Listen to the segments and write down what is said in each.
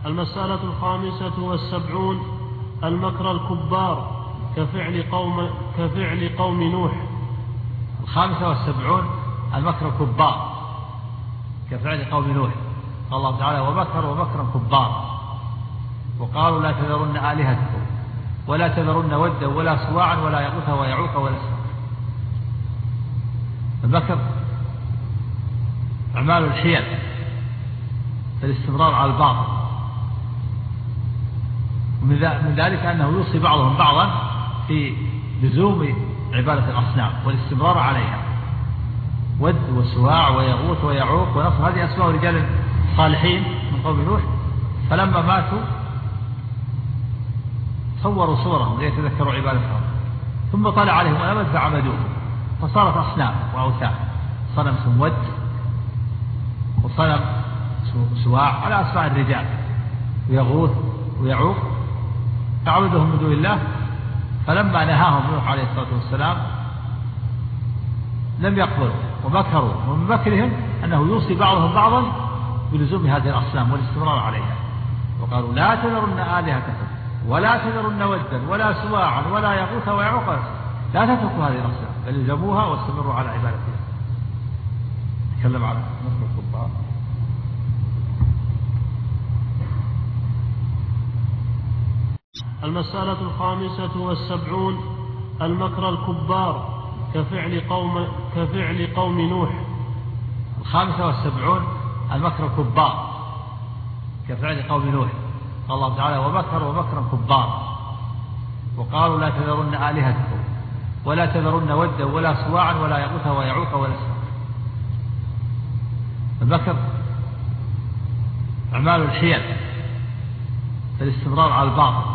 المسألة 75. المكر الكبار كفعل قوم نوح. 75 المكر الكبار كفعل قوم نوح. قال الله تعالى: ومكروا مكرا كبارا وقالوا لا تذرن آلهتكم ولا تذرن ودا ولا سواعا ولا يغوث ويعوق ولا سواع. المكر أعمال الحيل الاستمرار على الباطل، من ذلك أنه يوصي بعضهم بعضا في لزوم عبادة الأصنام والاستمرار عليها، ود وسواع ويغوث ويعوق ونصر، هذه أسماء رجال صالحين من قوم نوح، فلما ماتوا صوروا صورهم ليتذكروا عبادتهم، ثم طلع عليهم الأمد فعبدوه فصارت أصنام وأوثان، صنم سمود وصنم سواع على أسماء الرجال، ويغوث ويعوق، فعبدهم من دون الله. فلما نهاهم نوح عليه الصلاة والسلام لم يقبلوا ومكروا، ومن مكرهم أنه يوصي بعضهم بعضا بلزوم هذه الأصنام والاستمرار عليها، وقالوا لا تذرن آلهتكم ولا تذرن ودا ولا سواعا ولا يغوث ويعوق، لا تتركوا هذه الأصنام بل الزموها واستمروا على عبادتها. تكلم عن مكر الكبار. المسألة 75. المكر الكبار كفعل قوم نوح. 75 المكر الكبار كفعل قوم نوح. قال الله تعالى: ومكروا مكرا كبارا وقالوا لا تذرن آلهتكم ولا تذرن ودا ولا سواعا ولا يغوث ويعوق ولا سواع. المكر أعمال الحيل الاستمرار على الباطل،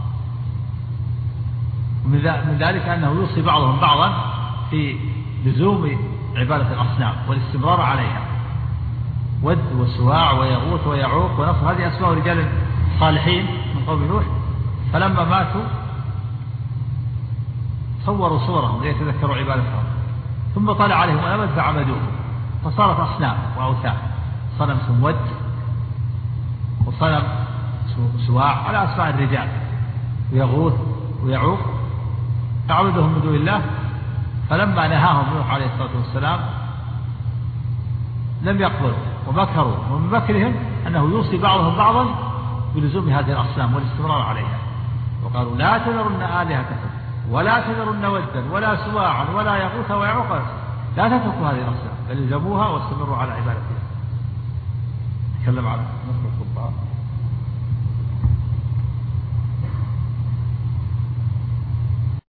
من ذلك أنه يوصي بعضهم بعضا في لزوم عبادة الأصنام والاستمرار عليها، ود وسواع ويغوث ويعوق ونصر، هذه أسماء رجال صالحين من قوم نوح، فلما ماتوا صوروا صورهم ليتذكروا عبادتهم، ثم طلع عليهم الأمد فعبدوه فصارت أصنام وأوثان، صنم سمود وصنم سواع على أسماء الرجال، ويغوث ويعوق، فعبدهم من دون الله. فلما نهاهم نوح عليه الصلاة والسلام لم يقبلوا ومكروا، ومن مكرهم أنه يوصي بعضهم بعضا بلزوم هذه الأصنام والاستمرار عليها، وقالوا لا تذرن آلهتكم ولا تذرن ودا ولا سواعا ولا يغوث ويعوق، لا تتركوا هذه الأصنام بل الزموها واستمروا على عبادتها. تكلم عن مكر الكبار.